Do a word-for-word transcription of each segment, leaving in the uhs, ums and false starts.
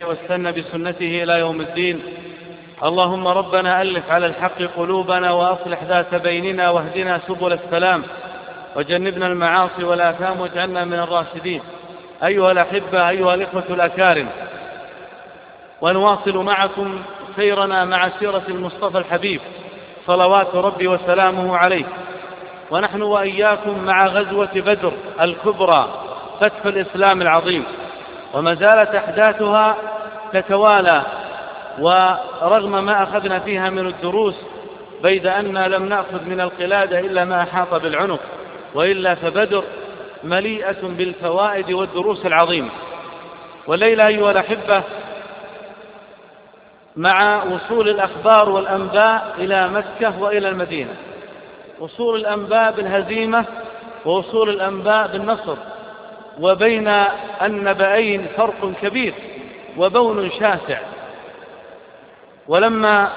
واستنى بسنته إلى يوم الدين. اللهم ربنا ألف على الحق قلوبنا وأصلح ذات بيننا واهدنا سبل السلام وجنبنا المعاصي والآثام واجعلنا من الراشدين. أيها الأحبة، أيها الإخوة الأكارم، ونواصل معكم سيرنا مع سيرة المصطفى الحبيب صلوات ربي وسلامه عليه، ونحن وإياكم مع غزوة بدر الكبرى فتح الإسلام العظيم، وما زالت أحداثها تتوالى، ورغم ما أخذنا فيها من الدروس بيد أن لم نأخذ من القلادة إلا ما أحاط بالعنق، وإلا فبدر مليئة بالفوائد والدروس العظيمة. والليلة أيها الأحبة مع وصول الأخبار والأنباء إلى مكة وإلى المدينة، وصول الأنباء بالهزيمة ووصول الأنباء بالنصر، وبين النبأين فرق كبير وبون شاسع. ولما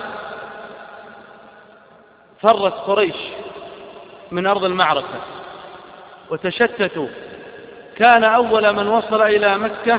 فرت قريش من أرض المعركة وتشتتوا، كان أول من وصل إلى مكة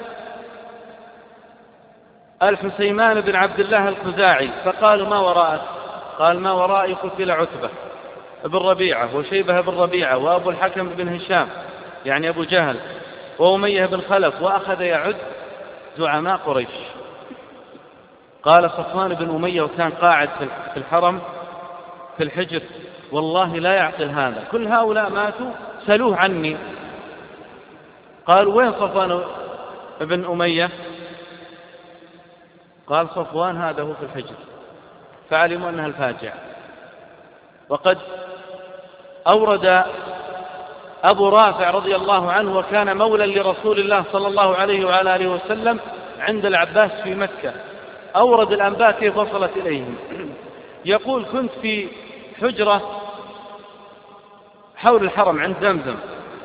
الحسيمان بن عبد الله الخزاعي، فقالوا ما وراءك؟ قال ما ورائي قتل عتبة بن ربيعة وشيبة بن ربيعة وأبو الحكم بن هشام يعني أبو جهل وأمية بن خلف، وأخذ يعد زعماء قريش. قال صفوان بن أمية وكان قاعد في الحرم في الحجر: والله لا يعقل هذا، كل هؤلاء ماتوا سلوه عني. قالوا وين صفوان بن أمية؟ قال صفوان هذا هو في الحجر، فعلموا أنها الفاجعة. وقد أورد أبو رافع رضي الله عنه، وكان مولا لرسول الله صلى الله عليه وعلى آله وسلم عند العباس في مكة، أورد الأنباء كيف وصلت إليهم. يقول: كنت في حجرة حول الحرم عند زمزم،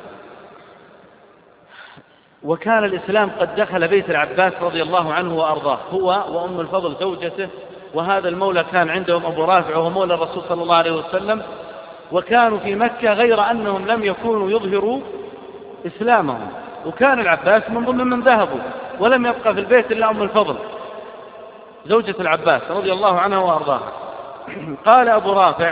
وكان الإسلام قد دخل بيت العباس رضي الله عنه وأرضاه، هو وأم الفضل زوجته، وهذا المولى كان عندهم أبو رافع وهو مولى الرسول صلى الله عليه وسلم، وكانوا في مكة، غير أنهم لم يكونوا يظهروا إسلامهم، وكان العباس من ضمن من ذهبوا، ولم يبقى في البيت إلا أم الفضل زوجة العباس رضي الله عنها وأرضاها. قال أبو رافع: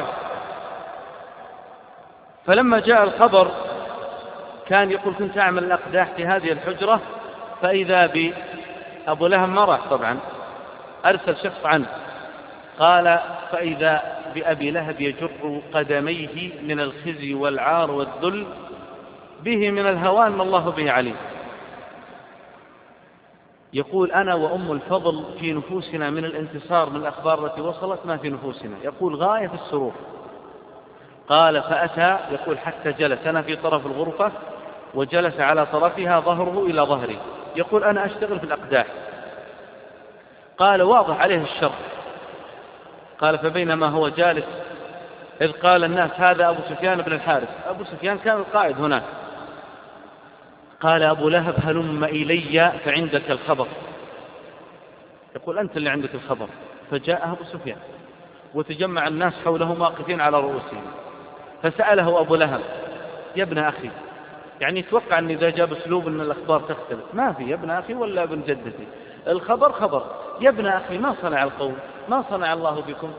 فلما جاء الخبر كان يقول كنت أعمل الأقداح في هذه الحجرة، فإذا بأبو لهب ما راح طبعا، أرسل شخص عنه، قال فإذا بأبي لهب يجر قدميه من الخزي والعار والذل، به من الهوان ما الله به عليه. يقول: أنا وأم الفضل في نفوسنا من الانتصار من الأخبار التي وصلت ما في نفوسنا، يقول غاية السرور. قال: فأتى، يقول حتى جلس، أنا في طرف الغرفة وجلس على طرفها ظهره إلى ظهري، يقول أنا أشتغل في الأقداح. قال: واضح عليه الشر. قال: فبينما هو جالس إذ قال الناس هذا أبو سفيان بن الحارث، أبو سفيان كان القائد هناك. قال أبو لهب: هلم إلي فعندك الخبر. يقول أنت اللي عندك الخبر. فجاء أبو سفيان وتجمع الناس حوله واقفين على رؤوسهم، فسأله أبو لهب: يا ابن أخي، يعني يتوقع أن إذا جاء بأسلوب أن الأخبار تختلف، ما في يا ابن أخي ولا ابن جدتي، الخبر خبر. يا ابن أخي ما صنع القوم، ما صنع الله بكم؟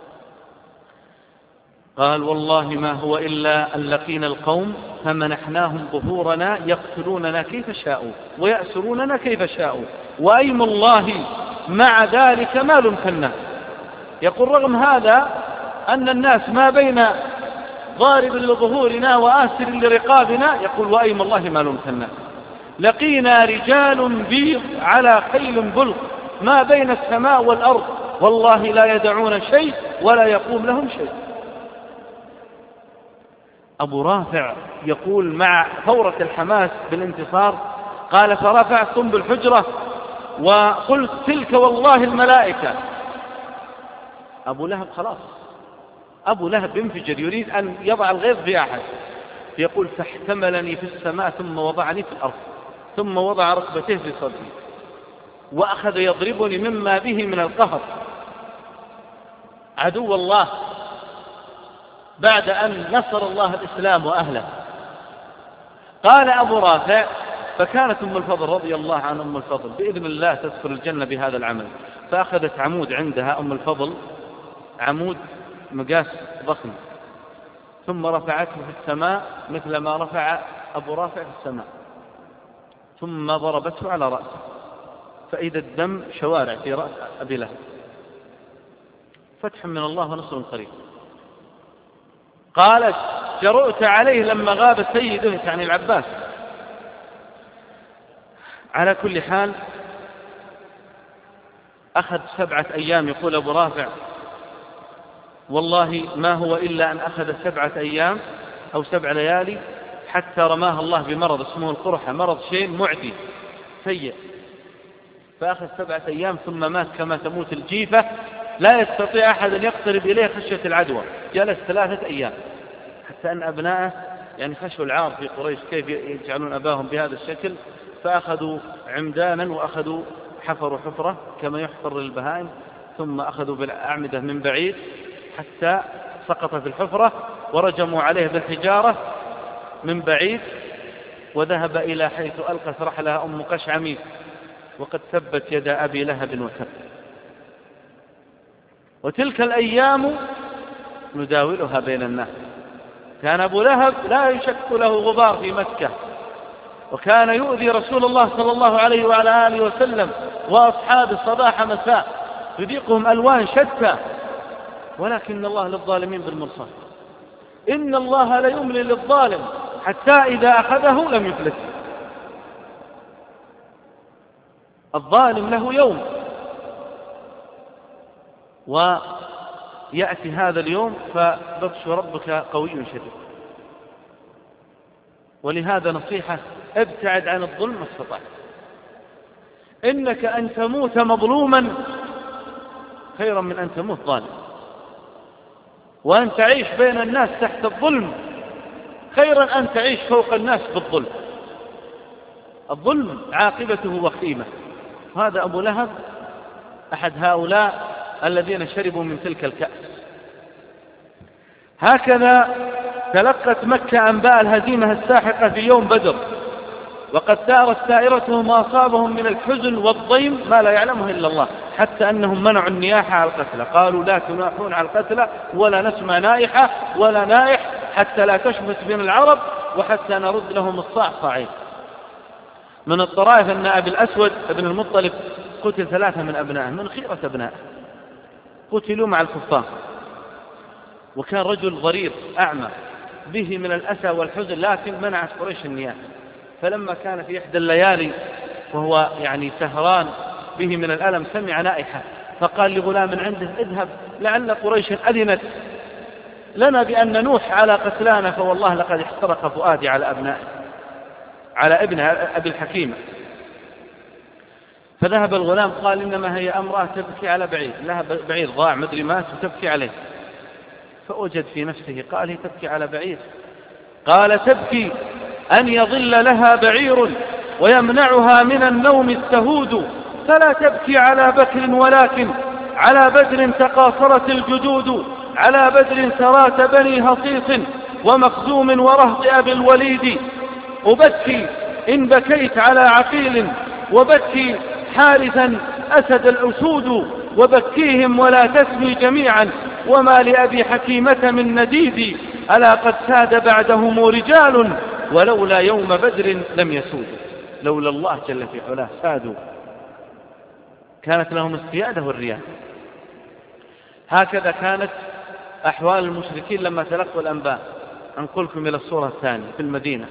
قال: والله ما هو إلا أن لقينا القوم فمنحناهم ظهورنا يقتلوننا كيف شاءوا ويأسروننا كيف شاءوا، وأيم الله مع ذلك ما لمكنا. يقول رغم هذا أن الناس ما بين ضارب لظهورنا وآسر لرقابنا، يقول وأيم الله ما لمكنا. لقينا رجال بيض على خيل بلق ما بين السماء والأرض، والله لا يدعون شيء ولا يقوم لهم شيء. أبو رافع يقول مع فورة الحماس بالانتصار، قال: فرفعت صنب الحجرة وقلت تلك والله الملائكة. أبو لهب خلاص، أبو لهب ينفجر، يريد أن يضع الغيظ في أحد. يقول: فاحتملني في السماء ثم وضعني في الأرض، ثم وضع ركبته في صدري وأخذ يضربني مما به من القهر. عدو الله بعد أن نصر الله الإسلام وأهله. قال أبو رافع: فكانت أم الفضل رضي الله عن أم الفضل بإذن الله تدخل الجنة بهذا العمل. فأخذت عمود عندها أم الفضل، عمود مقاس ضخم، ثم رفعته في السماء مثل ما رفع أبو رافع في السماء، ثم ضربته على رأسه، فإذا الدم شوارع في رأس أبي لهب. فتح من الله ونصر قريب. قالت جرؤت عليه لما غاب سيده، يعني العباس. على كل حال أخذ سبعة أيام، يقول أبو رافع والله ما هو إلا أن أخذ سبعة أيام أو سبع ليالي حتى رماها الله بمرض اسمه القرحة، مرض شيء معدي سيء، فأخذ سبعة أيام ثم مات كما تموت الجيفة، لا يستطيع أحد أن يقترب إليه خشية العدوى. جلس ثلاثة أيام حتى أن أبنائه يعني خشوا العار في قريش كيف يجعلون أباهم بهذا الشكل، فأخذوا عمدانا وأخذوا حفروا حفرة كما يحفر للبهائم، ثم أخذوا بالأعمدة من بعيد حتى سقط في الحفرة، ورجموا عليه بالحجارة من بعيد، وذهب إلى حيث ألقت رحلها أم قشعمي وقد ثبت يد أبي لهب وتب. وتلك الأيام نداولها بين الناس. كان أبو لهب لا يشك له غبار في مكة، وكان يؤذي رسول الله صلى الله عليه وعلى آله وسلم وأصحابه صباح مساء، يذيقهم ألوان شتى، ولكن الله للظالمين بالمرصاد. إن الله لا يملي للظالم حتى إذا أخذه لم يفلت. الظالم له يوم، ويأتي هذا اليوم فبطش ربك قوي شديد. ولهذا نصيحة: ابتعد عن الظلم ما استطعت. إنك أن تموت مظلوما خيرا من أن تموت ظالما، وأن تعيش بين الناس تحت الظلم خيرا أن تعيش فوق الناس بالظلم. الظلم عاقبته وخيمة. هذا أبو لهب أحد هؤلاء الذين شربوا من تلك الكأس. هكذا تلقت مكة أنباء الهزيمة الساحقة في يوم بدر، وقد سارت سائرتهم وأصابهم من الحزن والضيم ما لا يعلمه إلا الله، حتى أنهم منعوا النياحة على القتلى، قالوا لا تناحون على القتلى ولا نسمع نائحة ولا نائح حتى لا تشمت بين العرب وحتى نرد لهم الصاع صاعين. من الطرائف أن أبي الأسود ابن المطلب قتل ثلاثة من أبنائه من خيرة أبنائه، قتلوا مع الكفار، وكان رجل ضرير أعمى به من الأسى والحزن، لكن منعت قريش النياحة. فلما كان في إحدى الليالي وهو يعني سهران به من الألم سمع نائحة، فقال لغلام عنده: اذهب لعل قريش أذنت لنا بأن ننوح على قتلانا، فوالله لقد احترق فؤادي على أبنائه، على ابنه أبي الحكيم. فذهب الغلام قال: إنما هي أمرأة تبكي على بعير لها بعير ضاع مدري مات وتبكي عليه. فوجد في نفسه قال: هي تبكي على بعير؟ قال: تبكي أن يظل لها بعير ويمنعها من النوم السهود، فلا تبكي على بكر ولكن على بدر تقاصرت الجدود، على بدر سرات بني هصيص ومخزوم ورهط أبي الوليد. أبكي إن بكيت على عقيل وبكي حارثا أسد الأسود، وبكيهم ولا تسمي جميعا وما لأبي حكيمة من نديد، ألا قد ساد بعدهم رجال ولولا يوم بدر لم يسودوا. لولا الله جل في علاه سادوا، كانت لهم السيادة والرياء. هكذا كانت أحوال المشركين لما تلقوا الأنباء. أنقلكم إلى الصورة الثانية في المدينة.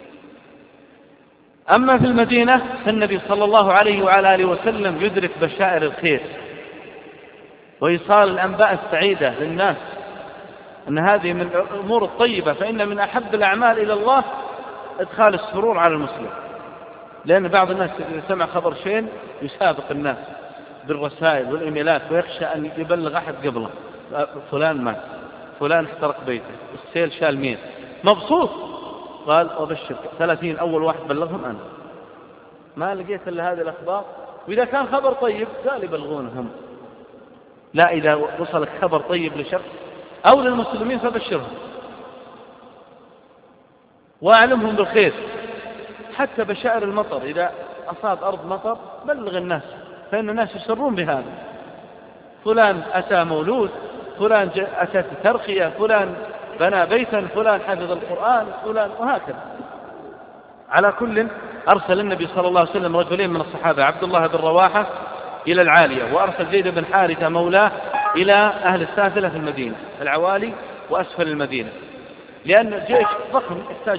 أما في المدينة فالنبي صلى الله عليه وعلى آله وسلم يدرك بشائر الخير وإيصال الأنباء السعيدة للناس، أن هذه من الأمور الطيبة، فإن من أحب الأعمال إلى الله إدخال السرور على المسلم. لأن بعض الناس إذا سمع خبر شيء يسابق الناس بالرسائل والإيميلات ويخشى أن يبلغ أحد قبله: فلان مات، فلان احترق بيته، السيل شال مين، مبسوط. قال: أبشر ثلاثين أول واحد بلغهم أنا، ما لقيت إلا هذه الأخبار. وإذا كان خبر طيب قال يبلغونهم. لا، إذا وصلك خبر طيب لشخص أو للمسلمين فبشرهم وأعلمهم بالخير. حتى بشائر المطر إذا أصاب أرض مطر بلغ الناس، فإن الناس يسرون بهذا. فلان أتى مولود، فلان أتت ترقية، فلان بنى بيتا، فلان حفظ القرآن، فلان، وهكذا. على كل، أرسل النبي صلى الله عليه وسلم رجلين من الصحابة، عبد الله بن رواحة إلى العالية، وأرسل زيد بن حارثة مولاه إلى أهل السافلة في المدينة، العوالي وأسفل المدينة، لأن الجيش ضخم يحتاج